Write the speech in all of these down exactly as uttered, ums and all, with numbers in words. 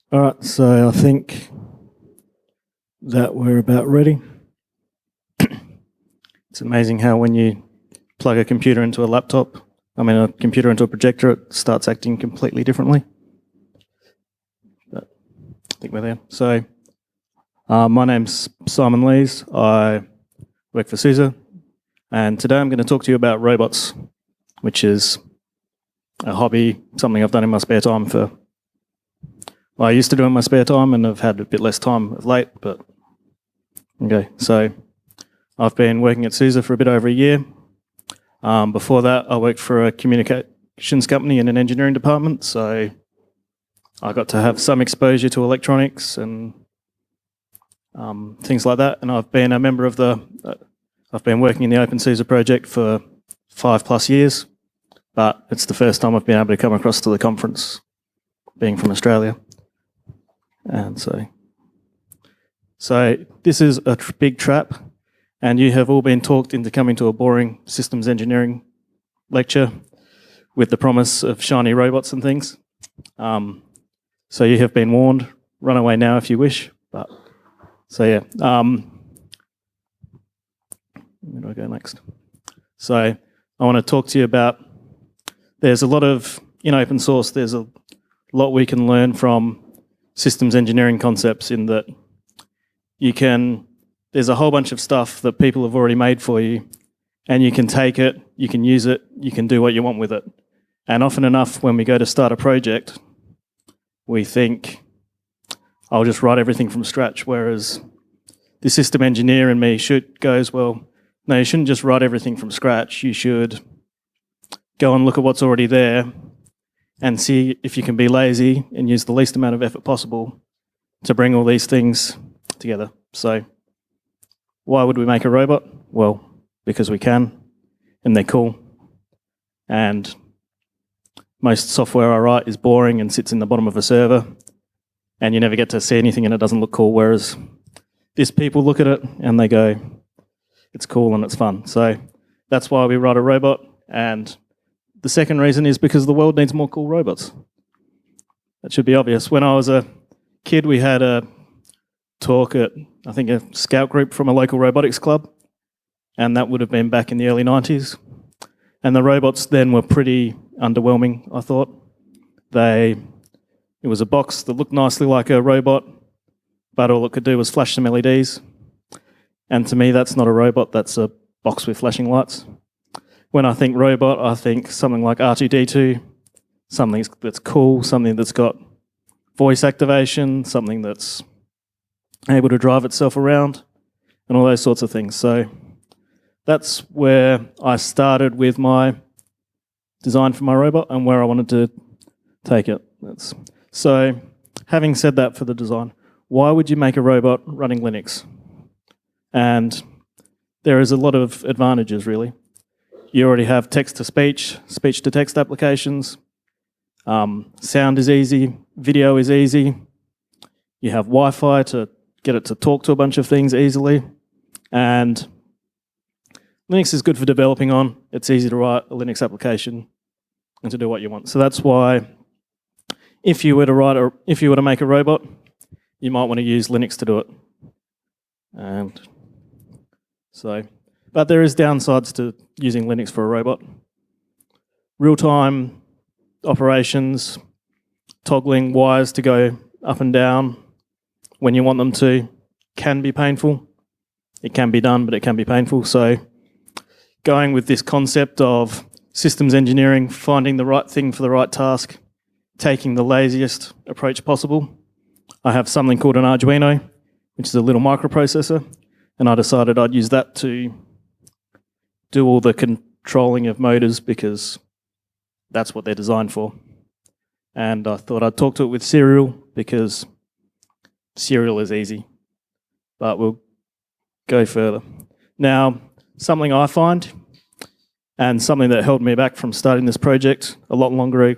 All right, so I think that we're about ready. It's amazing how when you plug a computer into a laptop, I mean a computer into a projector, it starts acting completely differently. But I think we're there. So uh, my name's Simon Lees. I work for SUSE, and today I'm going to talk to you about robots, which is a hobby, something I've done in my spare time for well, I used to do in my spare time, and I've had a bit less time of late, but okay. So I've been working at SUSE for a bit over a year. Um, before that, I worked for a communications company in an engineering department, so I got to have some exposure to electronics and um, things like that. And I've been a member of the, uh, I've been working in the OpenSUSE project for five plus years, but it's the first time I've been able to come across to the conference, being from Australia. And so, so this is a tr- big trap, and you have all been talked into coming to a boring systems engineering lecture with the promise of shiny robots and things. Um, so you have been warned. Run away now if you wish. But so yeah, um, where do I go next? So I want to talk to you about. There's a lot of in open source. There's a lot we can learn from systems engineering concepts in that you can, there's a whole bunch of stuff that people have already made for you, and you can take it, you can use it, you can do what you want with it. And often enough, when we go to start a project, we think, I'll just write everything from scratch, whereas the system engineer in me should goes, well, no, you shouldn't just write everything from scratch, you should go and look at what's already there and see if you can be lazy and use the least amount of effort possible to bring all these things together. So why would we make a robot? Well, because we can, and they're cool. And most software I write is boring and sits in the bottom of a server, and you never get to see anything and it doesn't look cool, whereas this people look at it and they go, it's cool and it's fun. So that's why we write a robot. And the second reason is because the world needs more cool robots. That should be obvious. When I was a kid, we had a talk at, I think, a scout group from a local robotics club, and that would have been back in the early nineties. And the robots then were pretty underwhelming, I thought. They, it was a box that looked nicely like a robot, but all it could do was flash some L E Ds. And to me, that's not a robot, that's a box with flashing lights. When I think robot, I think something like R two D two, something that's cool, something that's got voice activation, something that's able to drive itself around, and all those sorts of things. So that's where I started with my design for my robot and where I wanted to take it. That's, so having said that for the design, why would you make a robot running Linux? And there is a lot of advantages, really. You already have text-to-speech, speech-to-text applications. Um, sound is easy, video is easy. You have Wi-Fi to get it to talk to a bunch of things easily. And Linux is good for developing on. It's easy to write a Linux application and to do what you want. So that's why if you were to write a, if you were to make a robot, you might want to use Linux to do it. And so... But there is downsides to using Linux for a robot. Real-time operations, toggling wires to go up and down when you want them to can be painful. It can be done, but it can be painful. So going with this concept of systems engineering, finding the right thing for the right task, taking the laziest approach possible. I have something called an Arduino, which is a little microprocessor, and I decided I'd use that to do all the controlling of motors because that's what they're designed for. And I thought I'd talk to it with Serial because Serial is easy, but we'll go further. Now, something I find, and something that held me back from starting this project a lot longer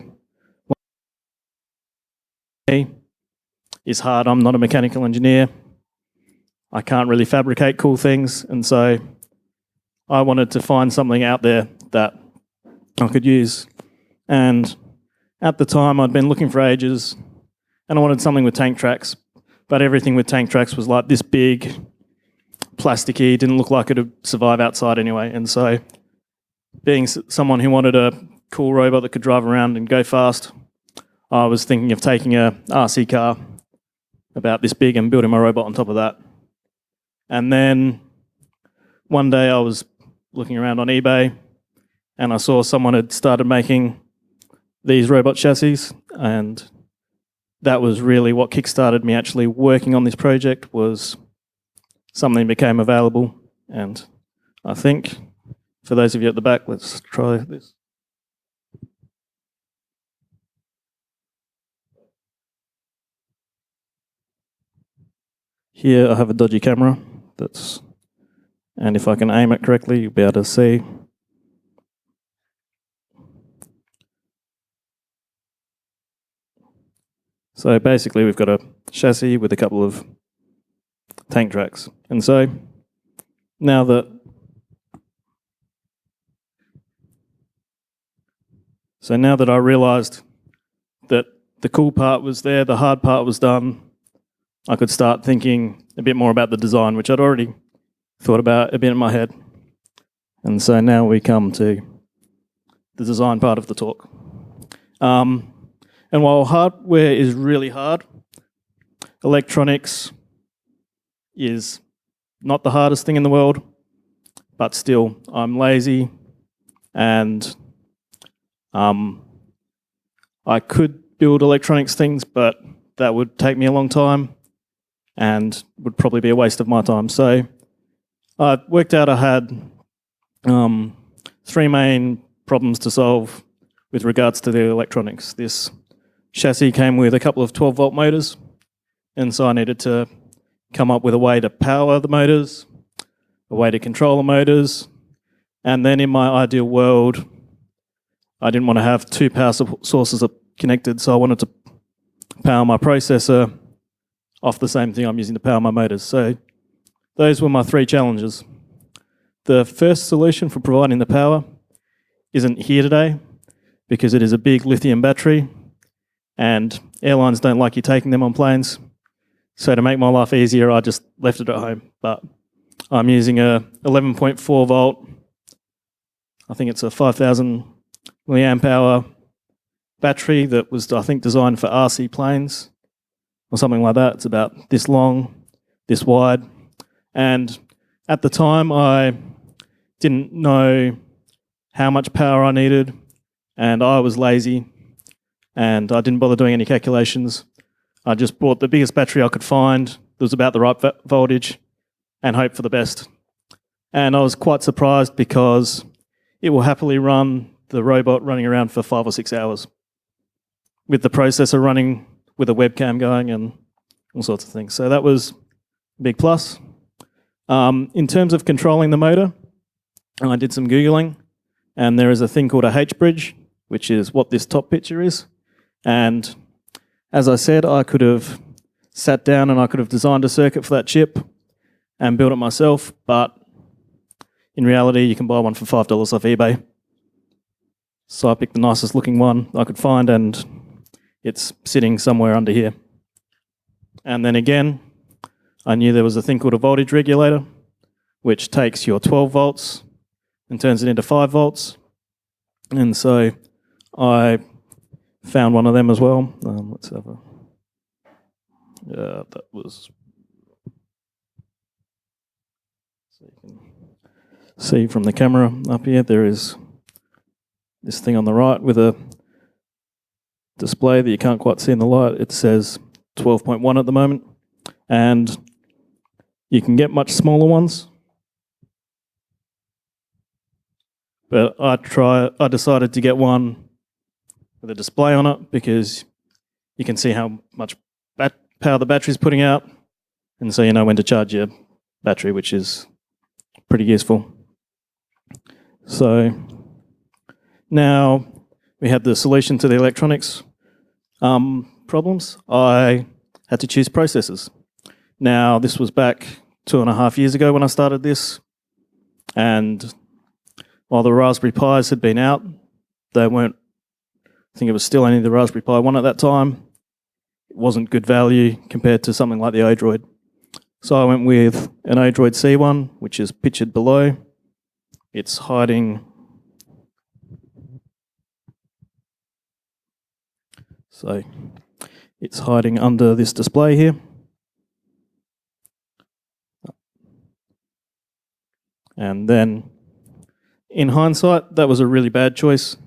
is hard. I'm not a mechanical engineer. I can't really fabricate cool things, and so I wanted to find something out there that I could use. And at the time, I'd been looking for ages, and I wanted something with tank tracks, but everything with tank tracks was like this big, plasticky, didn't look like it would survive outside anyway. And so being s- someone who wanted a cool robot that could drive around and go fast, I was thinking of taking a R C car about this big and building my robot on top of that. And then one day I was looking around on eBay and I saw someone had started making these robot chassis, and that was really what kickstarted me actually working on this project. Was something became available, and I think for those of you at the back, let's try this. Here I have a dodgy camera that's, and if I can aim it correctly, you'll be able to see. So basically we've got a chassis with a couple of tank tracks. And so now that so now that I realised that the cool part was there, the hard part was done, I could start thinking a bit more about the design, which I'd already thought about a bit in my head. And so now we come to the design part of the talk. Um, and while hardware is really hard, electronics is not the hardest thing in the world, but still, I'm lazy, and um, I could build electronics things, but that would take me a long time and would probably be a waste of my time. So I worked out I had um, three main problems to solve with regards to the electronics. This chassis came with a couple of twelve volt motors, and so I needed to come up with a way to power the motors, a way to control the motors, and then in my ideal world, I didn't want to have two power sources connected, so I wanted to power my processor off the same thing I'm using to power my motors. So those were my three challenges. The first solution for providing the power isn't here today because it is a big lithium battery and airlines don't like you taking them on planes. So to make my life easier, I just left it at home. But I'm using a eleven point four volt, I think it's a five thousand milliamp hour battery that was, I think, designed for R C planes or something like that. It's about this long, this wide. And at the time, I didn't know how much power I needed, and I was lazy, and I didn't bother doing any calculations. I just bought the biggest battery I could find that was about the right voltage and hoped for the best. And I was quite surprised because it will happily run the robot running around for five or six hours with the processor running with a webcam going and all sorts of things. So that was a big plus. Um, in terms of controlling the motor, I did some Googling, and there is a thing called a H-bridge, which is what this top picture is. And as I said, I could have sat down and I could have designed a circuit for that chip and built it myself, but in reality, you can buy one for five dollars off eBay. So I picked the nicest looking one I could find, and it's sitting somewhere under here. And then again, I knew there was a thing called a voltage regulator, which takes your twelve volts and turns it into five volts. And so I found one of them as well. Um, let's have a, uh, that was, so you can see from the camera up here, there is this thing on the right with a display that you can't quite see in the light. It says twelve point one at the moment, and you can get much smaller ones. But I try. I decided to get one with a display on it because you can see how much bat power the battery's putting out, and so you know when to charge your battery, which is pretty useful. So now we had the solution to the electronics um, problems. I had to choose processors. Now, this was back two and a half years ago when I started this, and while the Raspberry Pis had been out, they weren't, I think it was still only the Raspberry Pi one at that time. wasn't good value compared to something like the Odroid. So I went with an Odroid C one, which is pictured below. It's hiding. So it's hiding under this display here. And then, in hindsight, that was a really bad choice.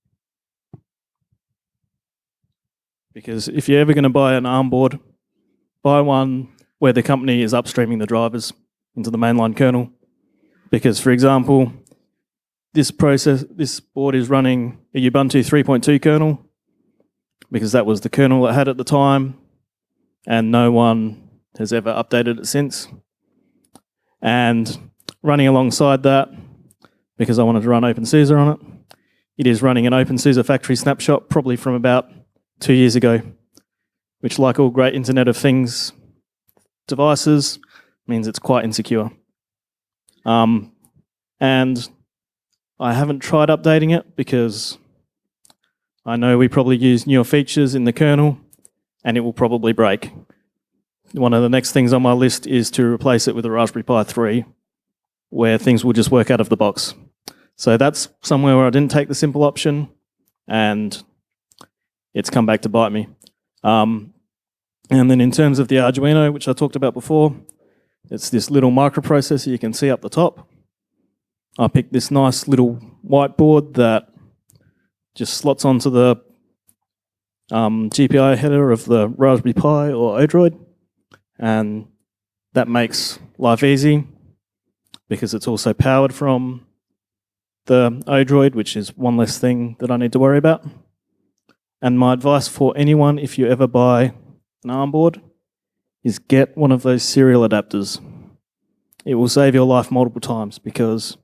Because if you're ever going to buy an ARM board, buy one where the company is upstreaming the drivers into the mainline kernel. Because, for example, this process, this board is running a Ubuntu three point two kernel, because that was the kernel it had at the time, and no one has ever updated it since. And running alongside that, because I wanted to run OpenSUSE on it, it is running an OpenSUSE factory snapshot, probably from about two years ago, which, like all great Internet of Things devices, means it's quite insecure. Um, and I haven't tried updating it because I know we probably use newer features in the kernel and it will probably break. One of the next things on my list is to replace it with a Raspberry Pi three, where things will just work out of the box. So that's somewhere where I didn't take the simple option and it's come back to bite me. Um, and then in terms of the Arduino, which I talked about before, it's this little microprocessor you can see up the top. I picked this nice little whiteboard that just slots onto the um, G P I header of the Raspberry Pi or Odroid, and that makes life easy because it's also powered from the Odroid, which is one less thing that I need to worry about. And my advice for anyone, if you ever buy an ARM board, is get one of those serial adapters. It will save your life multiple times, because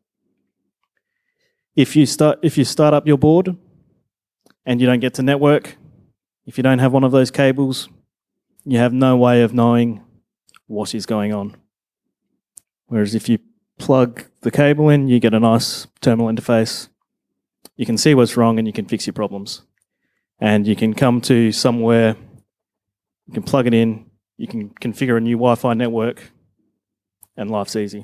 if you start if you start up your board and you don't get to network, if you don't have one of those cables, you have no way of knowing what is going on. Whereas if you plug the cable in, you get a nice terminal interface. You can see what's wrong and you can fix your problems. And you can come to somewhere, you can plug it in, you can configure a new Wi-Fi network, and life's easy.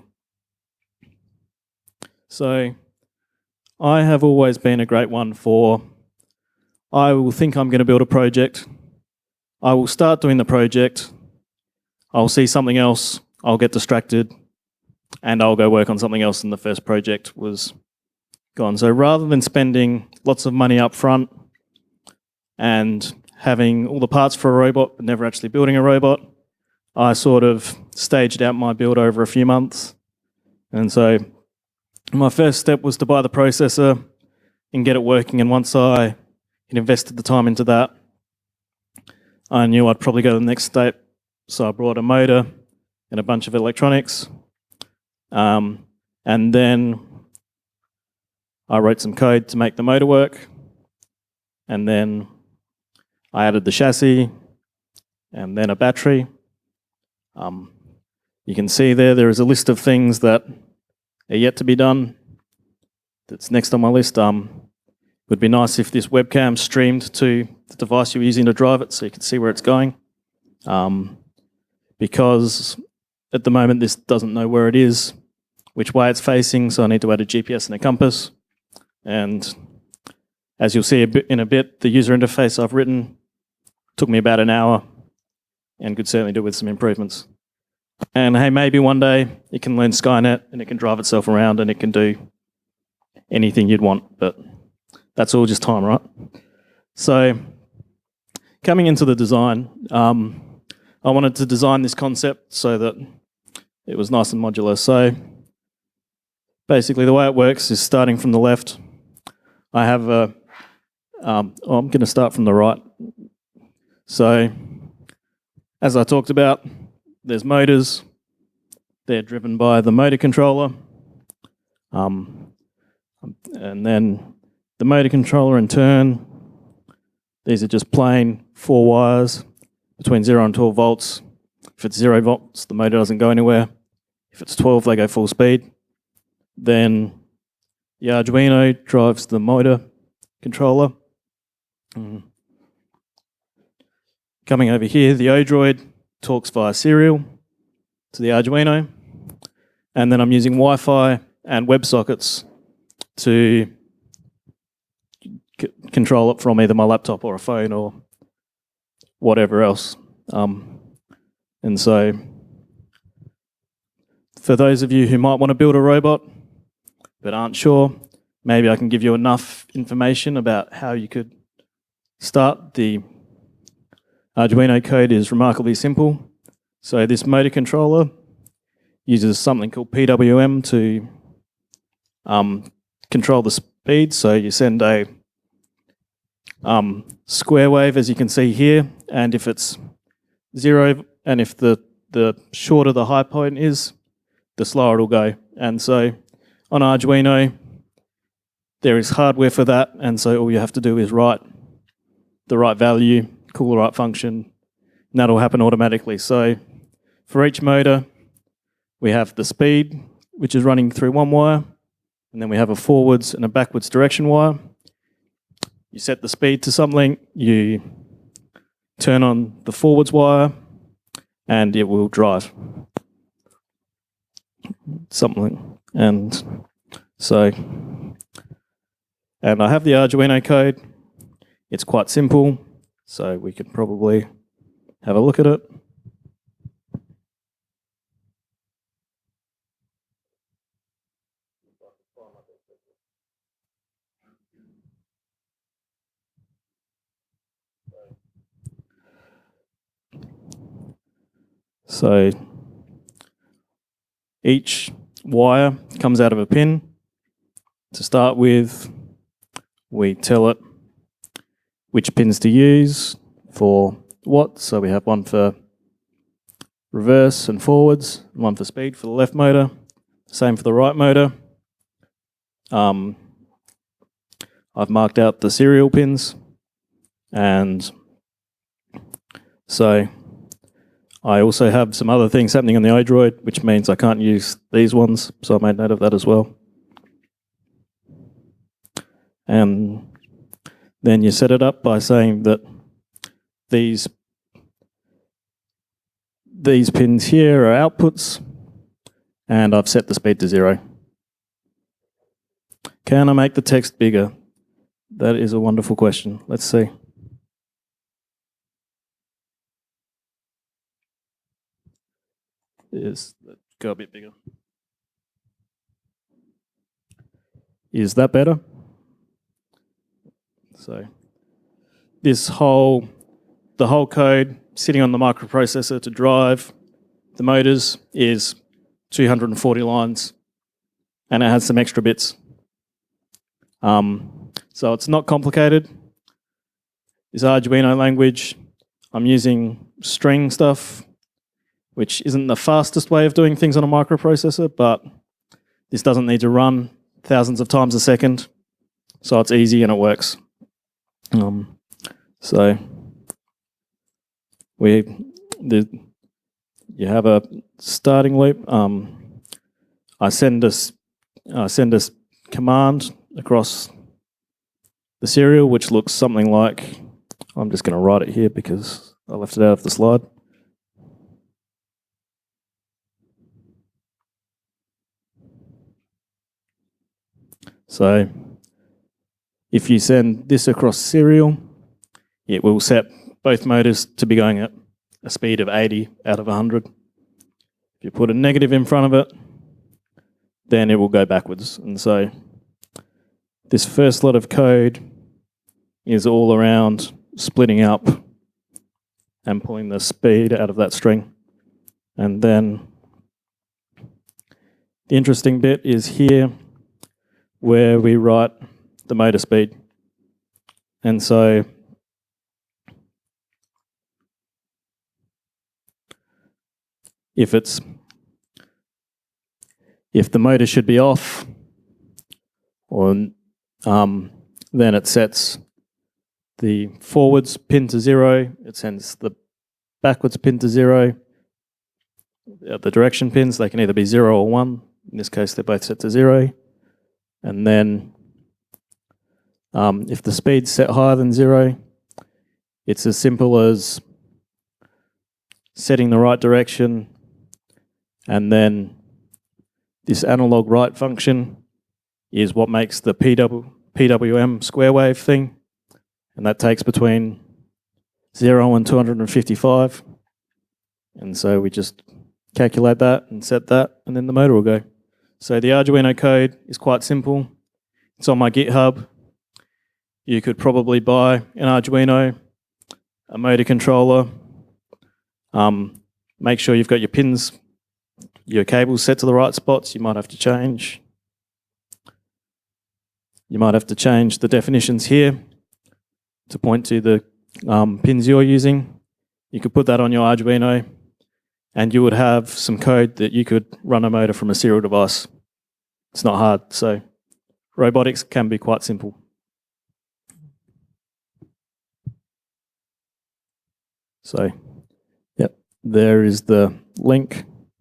So I have always been a great one for, I will think I'm going to build a project, I will start doing the project, I'll see something else, I'll get distracted, and I'll go work on something else, and the first project was gone. So rather than spending lots of money up front and having all the parts for a robot but never actually building a robot, I sort of staged out my build over a few months. And so my first step was to buy the processor and get it working, and once I had invested the time into that, I knew I'd probably go to the next step. So I brought a motor and a bunch of electronics, um, and then I wrote some code to make the motor work, and then I added the chassis and then a battery. Um, you can see there, there is a list of things that are yet to be done. That's next on my list. Um, it would be nice if this webcam streamed to the device you're using to drive it so you can see where it's going. Um, because at the moment this doesn't know where it is, which way it's facing, so I need to add a G P S and a compass. And as you'll see a bit in a bit, the user interface I've written took me about an hour and could certainly do with some improvements. And hey, maybe one day it can learn Skynet and it can drive itself around and it can do anything you'd want, but that's all just time, right? So coming into the design, um, I wanted to design this concept so that it was nice and modular. So basically the way it works is, starting from the left, I have a, um, oh, I'm going to start from the right. So as I talked about, there's motors. They're driven by the motor controller. Um, and then the motor controller in turn, these are just plain four wires between zero and twelve volts. If it's zero volts, the motor doesn't go anywhere. If it's twelve, they go full speed. Then the Arduino drives the motor controller. Mm. Coming over here, the Odroid talks via serial to the Arduino, and then I'm using Wi-Fi and WebSockets to c- control it from either my laptop or a phone or whatever else. Um, and so, for those of you who might want to build a robot but aren't sure, maybe I can give you enough information about how you could start. The Arduino code is remarkably simple. So this motor controller uses something called P W M to um, control the speed. So you send a um, square wave, as you can see here, and if it's zero, and if the, the shorter the high point is, the slower it'll go. And so on Arduino, there is hardware for that, and so all you have to do is write the right value, call the right function, and that'll happen automatically. So for each motor, we have the speed, which is running through one wire, and then we have a forwards and a backwards direction wire. You set the speed to something, you turn on the forwards wire, and it will drive something. And so, and I have the Arduino code. It's quite simple, so we could probably have a look at it. So each wire comes out of a pin. To start with, we tell it which pins to use for what. So we have one for reverse and forwards, and one for speed for the left motor, same for the right motor. Um, I've marked out the serial pins, and so I also have some other things happening on the Odroid, which means I can't use these ones, so I made note of that as well. And then you set it up by saying that these, these pins here are outputs, and I've set the speed to zero. Can I make the text bigger? That is a wonderful question. Let's see. Is go a bit bigger. Is that better? So this whole, the whole code sitting on the microprocessor to drive the motors is two hundred forty lines, and it has some extra bits. Um, so it's not complicated. This Arduino language, I'm using string stuff, which isn't the fastest way of doing things on a microprocessor, but this doesn't need to run thousands of times a second, so it's easy and it works. Um, so we, the, you have a starting loop. Um, I send a, I send a command across the serial, which looks something like, I'm just going to write it here because I left it out of the slide. So if you send this across serial, it will set both motors to be going at a speed of eighty out of one hundred. If you put a negative in front of it, then it will go backwards. And so this first lot of code is all around splitting up and pulling the speed out of that string. And then the interesting bit is here where we write the motor speed. And so if it's if the motor should be off, or um, then it sets the forwards pin to zero, it sends the backwards pin to zero. The direction pins, they can either be zero or one. In this case, they're both set to zero. And then um, if the speed's set higher than zero, it's as simple as setting the right direction, and then this analog write function is what makes the P W, P W M square wave thing, and that takes between zero and two hundred fifty-five. And so we just calculate that and set that, and then the motor will go. So the Arduino code is quite simple. It's on my GitHub. You could probably buy an Arduino, a motor controller, um, make sure you've got your pins, your cables set to the right spots. You might have to change. You might have to change the definitions here to point to the um, pins you're using. You could put that on your Arduino, and you would have some code that you could run a motor from a serial device. It's not hard, so robotics can be quite simple. So, yep, there is the link.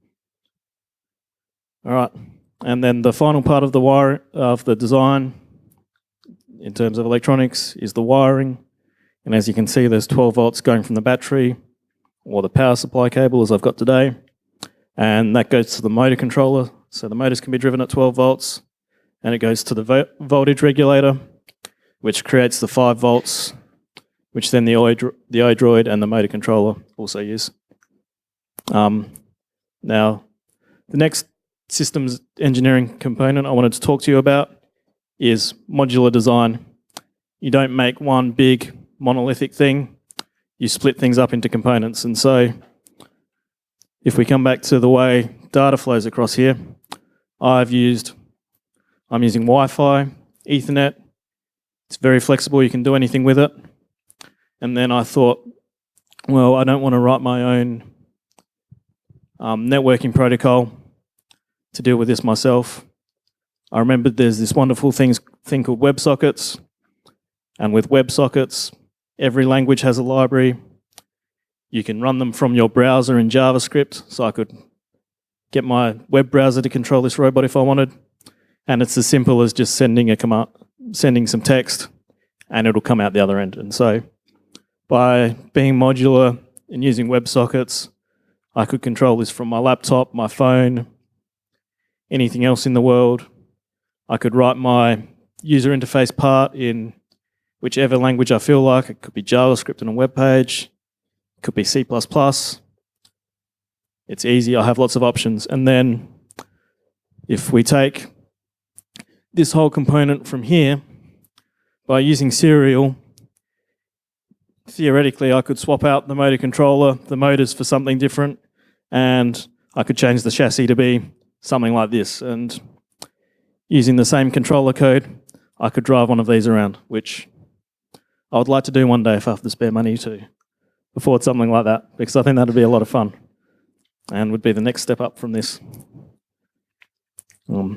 All right, and then the final part of the wire of the design in terms of electronics is the wiring. And as you can see, there's twelve volts going from the battery or the power supply cable as I've got today. And that goes to the motor controller. So the motors can be driven at twelve volts, and it goes to the vo voltage regulator, which creates the five volts, which then the, the iDroid and the motor controller also use. Um, now, the next systems engineering component I wanted to talk to you about is modular design. You don't make one big monolithic thing, you split things up into components. And so if we come back to the way data flows across here, I've used, I'm using Wi-Fi, Ethernet. It's very flexible, you can do anything with it. And then I thought, well, I don't want to write my own um, networking protocol to deal with this myself. I remembered there's this wonderful thing, thing called WebSockets. And with WebSockets, every language has a library. You can run them from your browser in JavaScript. So I could get my web browser to control this robot if I wanted. And it's as simple as just sending a command, sending some text, and it'll come out the other end. And so by being modular and using WebSockets, I could control this from my laptop, my phone, anything else in the world. I could write my user interface part in whichever language I feel like. It could be JavaScript on a web page. It could be C plus plus. It's easy. I have lots of options. And then if we take this whole component from here, by using serial, theoretically I could swap out the motor controller, the motors for something different, and I could change the chassis to be something like this. And using the same controller code, I could drive one of these around, which I would like to do one day if I have the spare money to afford something like that, because I think that would be a lot of fun and would be the next step up from this. Um,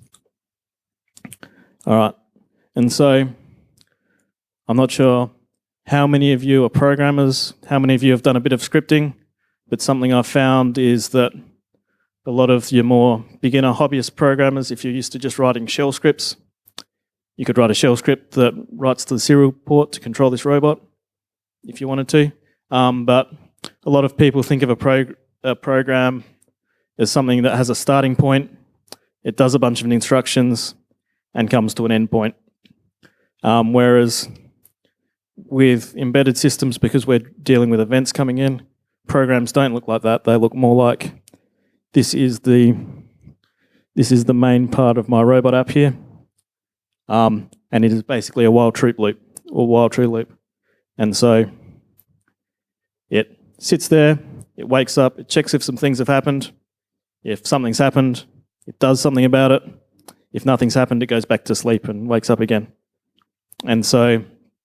all right, and so I'm not sure how many of you are programmers, how many of you have done a bit of scripting, but something I've found is that a lot of your more beginner hobbyist programmers, if you're used to just writing shell scripts, you could write a shell script that writes to the serial port to control this robot if you wanted to. Um, but a lot of people think of a, prog a program as something that has a starting point, it does a bunch of instructions, and comes to an endpoint. Um, whereas with embedded systems, because we're dealing with events coming in, programs don't look like that. They look more like this is the this is the main part of my robot app here, um, and it is basically a while true loop or while true loop. And so it sits there, it wakes up, it checks if some things have happened. If something's happened, it does something about it. If nothing's happened, it goes back to sleep and wakes up again. And so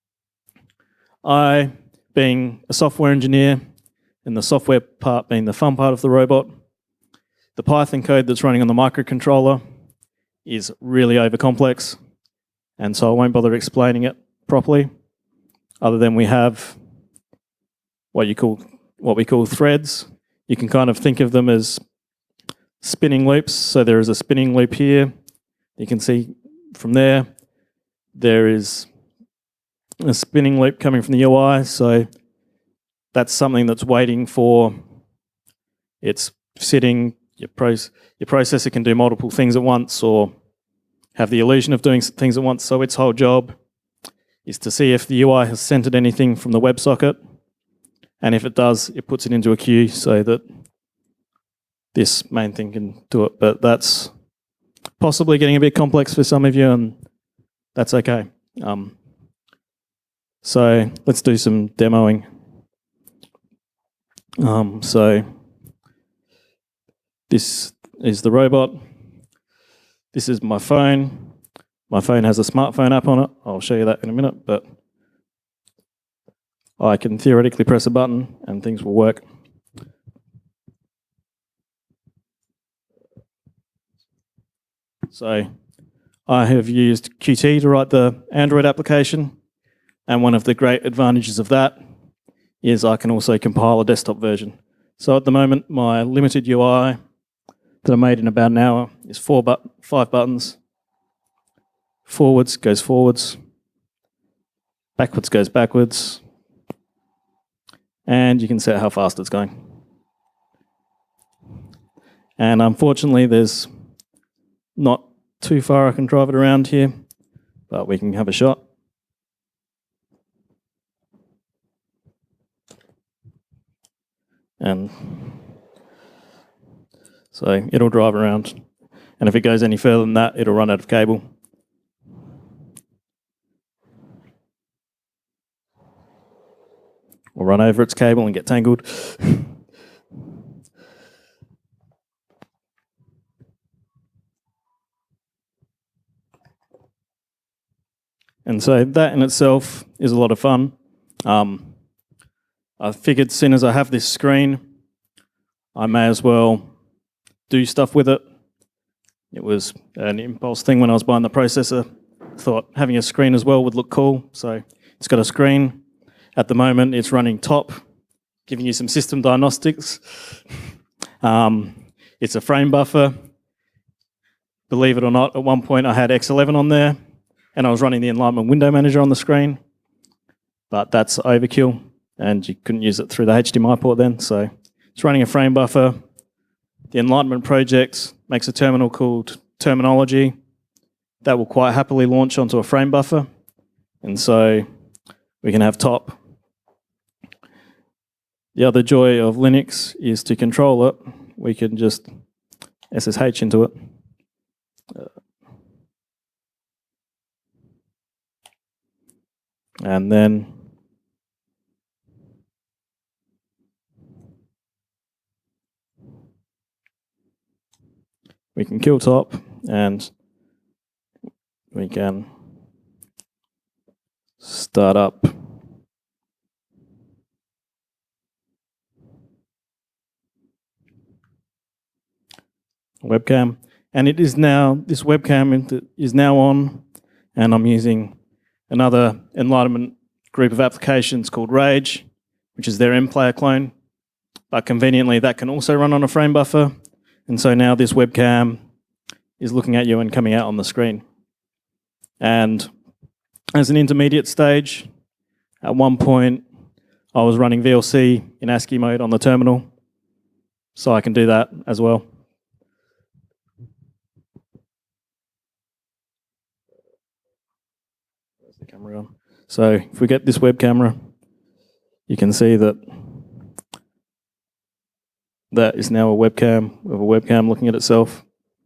I, being a software engineer, and the software part being the fun part of the robot, the Python code that's running on the microcontroller is really overcomplex, and so I won't bother explaining it properly, other than we have what you call what we call threads. You can kind of think of them as spinning loops. So there is a spinning loop here. You can see from there, there is a spinning loop coming from the U I. So that's something that's waiting for It's sitting, your, proce- your processor can do multiple things at once or have the illusion of doing things at once. So its whole job is to see if the U I has centered anything from the WebSocket. And if it does, it puts it into a queue so that this main thing can do it. But that's possibly getting a bit complex for some of you, and that's okay. Um, so let's do some demoing. Um, so this is the robot. This is my phone. My phone has a smartphone app on it. I'll show you that in a minute, but I can theoretically press a button and things will work. So I have used Qt to write the Android application, and one of the great advantages of that is I can also compile a desktop version. So at the moment, my limited U I that I made in about an hour is four but five buttons. Forwards goes forwards, backwards goes backwards, and you can set how fast it's going. And unfortunately, there's not too far I can drive it around here, but we can have a shot. And so it'll drive around. And if it goes any further than that, it'll run out of cable. Or run over its cable and get tangled. And so that in itself is a lot of fun. Um, I figured, soon as I have this screen, I may as well do stuff with it. It was an impulse thing when I was buying the processor. Thought having a screen as well would look cool. So it's got a screen. At the moment, it's running top, giving you some system diagnostics. Um, it's a frame buffer. Believe it or not, at one point I had X eleven on there, and I was running the Enlightenment window manager on the screen, but that's overkill, and you couldn't use it through the H D M I port then, so it's running a frame buffer. The Enlightenment project makes a terminal called Terminology that will quite happily launch onto a frame buffer, and so we can have top. The other joy of Linux is to control it. We can just S S H into it. Uh, and then we can kill top, and we can start up webcam, and it is now, this webcam is now on, and I'm using another Enlightenment group of applications called Rage, which is their MPlayer clone, but conveniently that can also run on a frame buffer, and so now this webcam is looking at you and coming out on the screen. And as an intermediate stage, at one point I was running V L C in ASCII mode on the terminal, so I can do that as well. Where's the camera on? So if we get this web camera, you can see that that is now a webcam of a webcam looking at itself.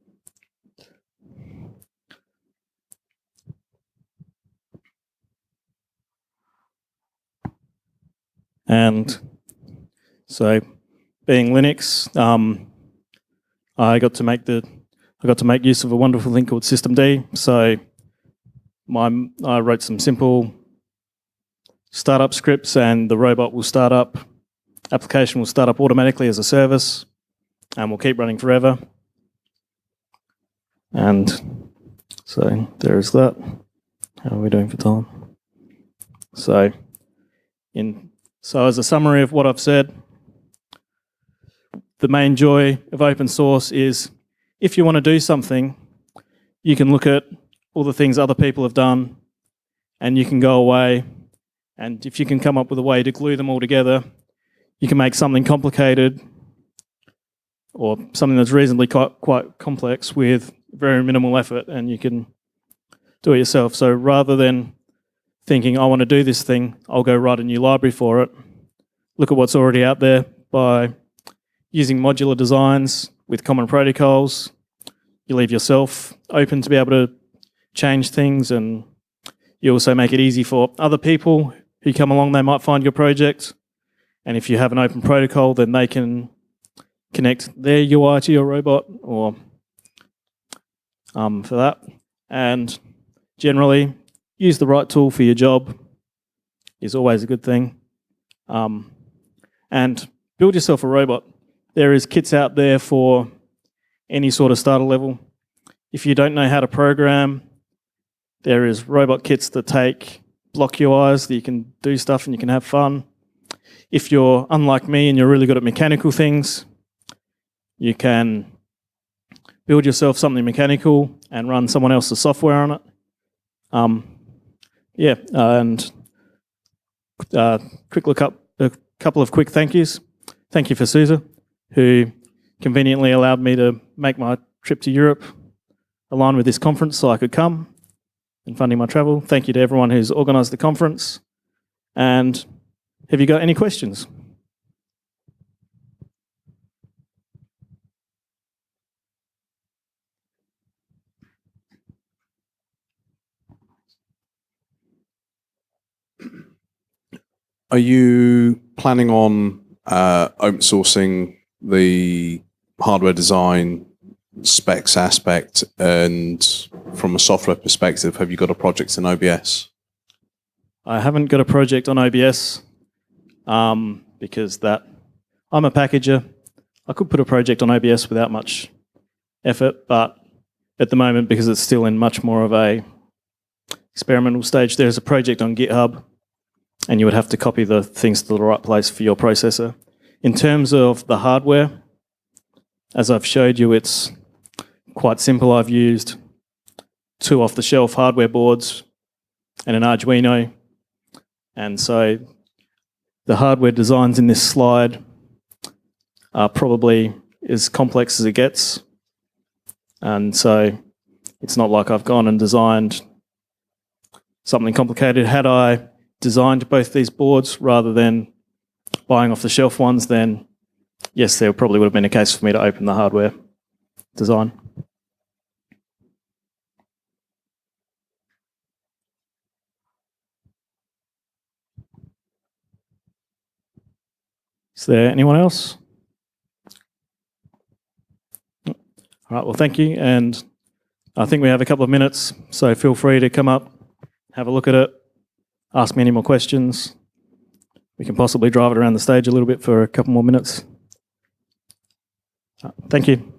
And so, being Linux, um, I got to make the I got to make use of a wonderful thing called systemd. So, my I wrote some simple startup scripts, and the robot will start up. Application will start up automatically as a service, and will keep running forever. And so there is that. How are we doing for time? So, in So as a summary of what I've said, the main joy of open source is if you want to do something, you can look at all the things other people have done, and you can go away, and if you can come up with a way to glue them all together, you can make something complicated or something that's reasonably quite, quite complex with very minimal effort, and you can do it yourself. So rather than thinking, I want to do this thing, I'll go write a new library for it, look at what's already out there by using modular designs with common protocols. You leave yourself open to be able to change things, and you also make it easy for other people who come along. They might find your project, and if you have an open protocol, then they can connect their U I to your robot or um, for that. And generally, use the right tool for your job is always a good thing. Um, and build yourself a robot. There is kits out there for any sort of starter level. If you don't know how to program, there is robot kits that take block U Is that you can do stuff and you can have fun. If you're unlike me and you're really good at mechanical things, you can build yourself something mechanical and run someone else's software on it. Um, yeah, uh, and uh, quick look up, a couple of quick thank yous. Thank you for Susa, who conveniently allowed me to make my trip to Europe align with this conference so I could come and funding my travel. Thank you to everyone who's organised the conference. And have you got any questions? Are you planning on uh, open sourcing the hardware design specs aspect, and from a software perspective, have you got a project in O B S? I haven't got a project on O B S um, because that I'm a packager. I could put a project on O B S without much effort, but at the moment, because it's still in much more of a experimental stage, there's a project on GitHub, and you would have to copy the things to the right place for your processor. In terms of the hardware, as I've showed you, it's quite simple. I've used two off-the-shelf hardware boards and an Arduino. And so the hardware designs in this slide are probably as complex as it gets. And so it's not like I've gone and designed something complicated. Had I designed both these boards rather than buying off-the-shelf ones, then yes, there probably would have been a case for me to open the hardware design. Is there anyone else? All right, well, thank you. And I think we have a couple of minutes, so feel free to come up, have a look at it, ask me any more questions. We can possibly drive it around the stage a little bit for a couple more minutes. Thank you.